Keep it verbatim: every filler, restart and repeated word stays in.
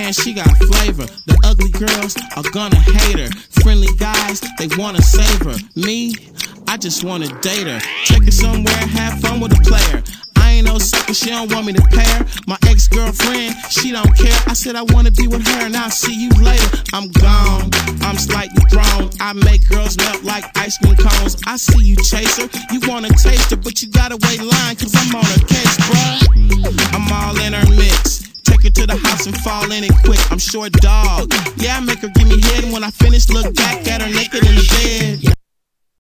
man, she got flavor. The ugly girls are gonna hate her. Friendly guys, they wanna save her. Me, I just wanna date her. Take her somewhere, have fun with a player. I ain't no sucker, she don't want me to pay her. My ex-girlfriend, she don't care. I said I wanna be with her and I'll see you later. I'm gone, I'm slightly thrown. I make girls melt like ice cream cones. I see you chase her, you wanna taste her, but you gotta wait line, cause I'm on her case, bruh. I'm all in her mix. Take her to the house and fall in it quick. I'm short dog. Yeah, I make her give me head. When I finish, look back at her naked in the bed.